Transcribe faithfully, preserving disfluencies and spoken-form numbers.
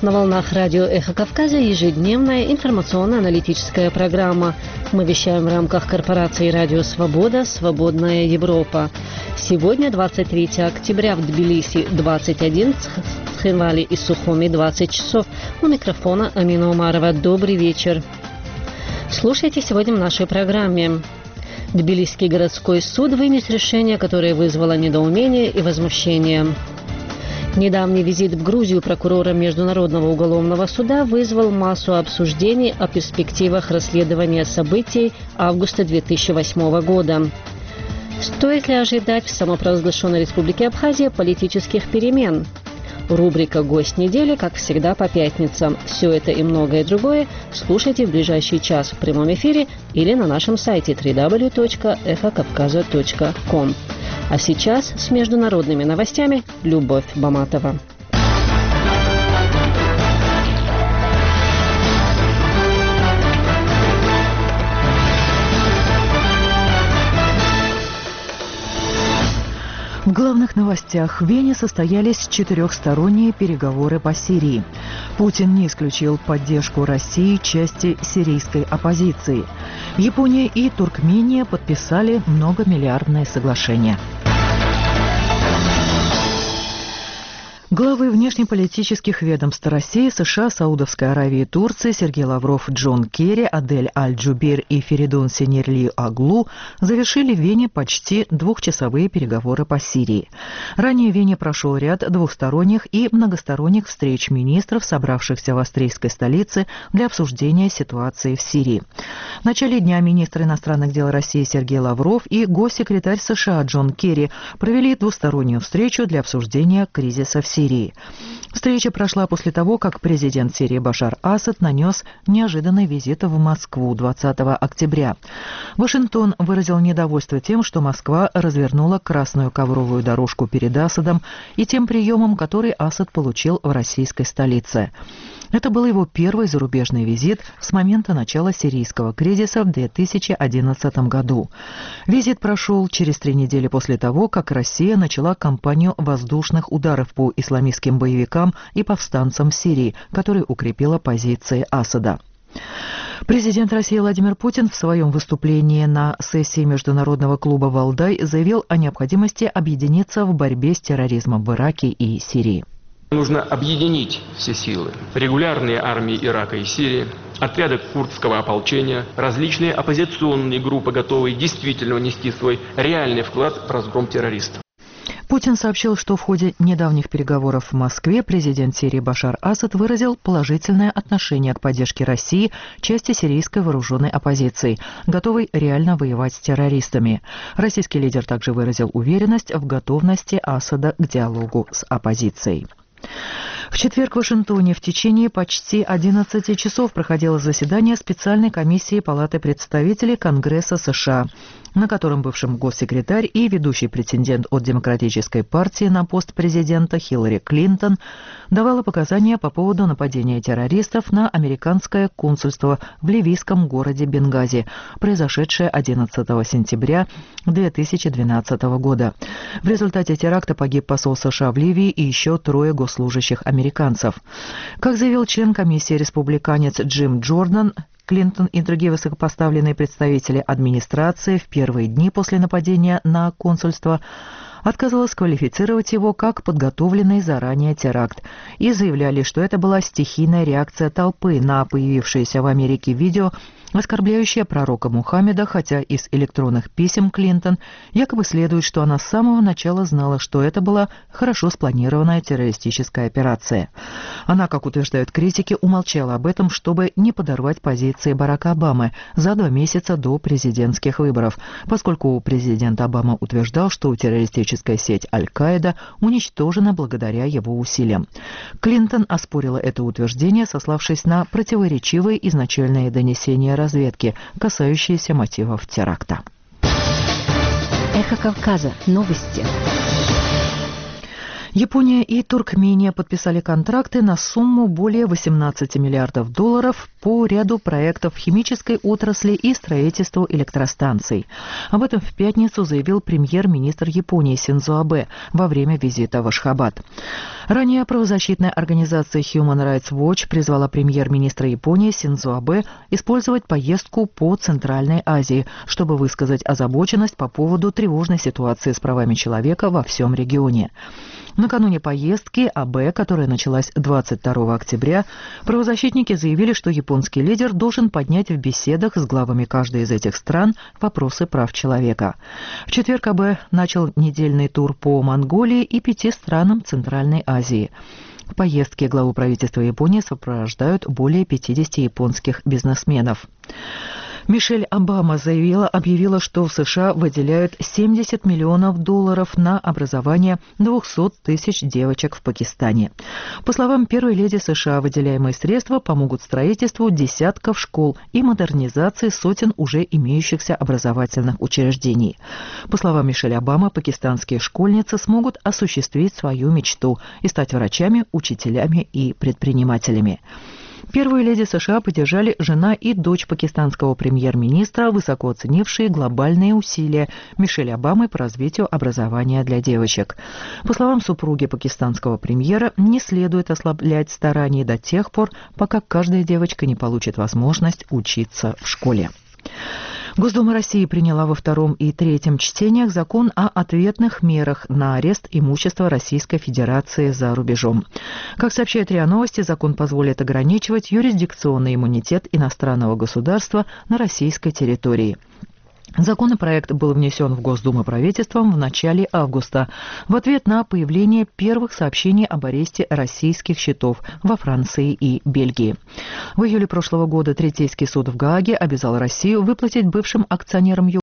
На волнах радио «Эхо Кавказа» ежедневная информационно-аналитическая программа. Мы вещаем в рамках корпорации «Радио Свобода. Свободная Европа». Сегодня двадцать третьего октября, в Тбилиси двадцать один, в Цхинвале и Сухуми двадцать часов. У микрофона Амина Умарова. Добрый вечер. Слушайте сегодня в нашей программе. Тбилисский городской суд вынес решение, которое вызвало недоумение и возмущение. Недавний визит в Грузию прокурора Международного уголовного суда вызвал массу обсуждений о перспективах расследования событий августа две тысячи восьмого года. Стоит ли ожидать в самопровозглашенной Республике Абхазия политических перемен? Рубрика «Гость недели», как всегда, по пятницам. Все это и многое другое слушайте в ближайший час в прямом эфире или на нашем сайте дабл ю дабл ю дабл ю точка эхо кавказа точка ком. А сейчас с международными новостями Любовь Баматова. В главных новостях: в Вене состоялись четырехсторонние переговоры по Сирии. Путин не исключил поддержку России части сирийской оппозиции. Япония и Туркмения подписали многомиллиардное соглашение. Главы внешнеполитических ведомств России, США, Саудовской Аравии и Турции Сергей Лавров, Джон Керри, Адель Аль-Джубейр и Феридун Синерли Аглу завершили в Вене почти двухчасовые переговоры по Сирии. Ранее в Вене прошел ряд двухсторонних и многосторонних встреч министров, собравшихся в австрийской столице для обсуждения ситуации в Сирии. В начале дня министр иностранных дел России Сергей Лавров и госсекретарь США Джон Керри провели двустороннюю встречу для обсуждения кризиса в Сирии. Встреча прошла после того, как президент Сирии Башар Асад нанес неожиданный визит в Москву двадцатого октября. Вашингтон выразил недовольство тем, что Москва развернула красную ковровую дорожку перед Асадом и тем приемом, который Асад получил в российской столице. Это был его первый зарубежный визит с момента начала сирийского кризиса в две тысячи одиннадцатом году. Визит прошел через три недели после того, как Россия начала кампанию воздушных ударов по исламистским боевикам и повстанцам в Сирии, которая укрепила позиции Асада. Президент России Владимир Путин в своем выступлении на сессии Международного клуба «Валдай» заявил о необходимости объединиться в борьбе с терроризмом в Ираке и Сирии. Нужно объединить все силы. Регулярные армии Ирака и Сирии, отряды курдского ополчения, различные оппозиционные группы, готовые действительно внести свой реальный вклад в разгром террористов. Путин сообщил, что в ходе недавних переговоров в Москве президент Сирии Башар Асад выразил положительное отношение к поддержке России части сирийской вооруженной оппозиции, готовой реально воевать с террористами. Российский лидер также выразил уверенность в готовности Асада к диалогу с оппозицией. В четверг в Вашингтоне в течение почти одиннадцати часов проходило заседание специальной комиссии Палаты представителей Конгресса США, на котором бывший госсекретарь и ведущий претендент от Демократической партии на пост президента Хиллари Клинтон давала показания по поводу нападения террористов на американское консульство в ливийском городе Бенгази, произошедшее одиннадцатого сентября две тысячи двенадцатого года. В результате теракта погиб посол США в Ливии и еще трое госслужащих американцев. Как заявил член комиссии республиканец Джим Джордан, Клинтон и другие высокопоставленные представители администрации в первые дни после нападения на консульство отказалась квалифицировать его как подготовленный заранее теракт и заявляли, что это была стихийная реакция толпы на появившееся в Америке видео, оскорбляющее пророка Мухаммеда, хотя из электронных писем Клинтон якобы следует, что она с самого начала знала, что это была хорошо спланированная террористическая операция. Она, как утверждают критики, умолчала об этом, чтобы не подорвать позиции Барака Обамы за два месяца до президентских выборов, поскольку президент Обама утверждал, что террористическая сеть Аль-Каида уничтожена благодаря его усилиям. Клинтон оспорила это утверждение, сославшись на противоречивые изначальные донесения разведки, касающиеся мотивов теракта. Эхо Кавказа. Новости. Япония и Туркмения подписали контракты на сумму более восемнадцати миллиардов долларов по ряду проектов химической отрасли и строительству электростанций. Об этом в пятницу заявил премьер-министр Японии Синдзо Абэ во время визита в Ашхабад. Ранее правозащитная организация Human Rights Watch призвала премьер-министра Японии Синдзо Абэ использовать поездку по Центральной Азии, чтобы высказать озабоченность по поводу тревожной ситуации с правами человека во всем регионе. Накануне поездки Абэ, которая началась двадцать второго октября, правозащитники заявили, что японский лидер должен поднять в беседах с главами каждой из этих стран вопросы прав человека. В четверг Абэ начал недельный тур по Монголии и пяти странам Центральной Азии. В поездке главу правительства Японии сопровождают более пятидесяти японских бизнесменов. Мишель Обама заявила, объявила, что в США выделяют семьдесят миллионов долларов на образование двухсот тысяч девочек в Пакистане. По словам первой леди США, выделяемые средства помогут строительству десятков школ и модернизации сотен уже имеющихся образовательных учреждений. По словам Мишель Обамы, пакистанские школьницы смогут осуществить свою мечту и стать врачами, учителями и предпринимателями. Первую леди США поддержали жена и дочь пакистанского премьер-министра, высоко оценившие глобальные усилия Мишель Обамы по развитию образования для девочек. По словам супруги пакистанского премьера, не следует ослаблять старания до тех пор, пока каждая девочка не получит возможность учиться в школе. Госдума России приняла во втором и третьем чтениях закон о ответных мерах на арест имущества Российской Федерации за рубежом. Как сообщает РИА Новости, закон позволит ограничивать юрисдикционный иммунитет иностранного государства на российской территории. Законопроект был внесен в Госдуму правительством в начале августа в ответ на появление первых сообщений об аресте российских счетов во Франции и Бельгии. В июле прошлого года Третейский суд в Гааге обязал Россию выплатить бывшим акционерам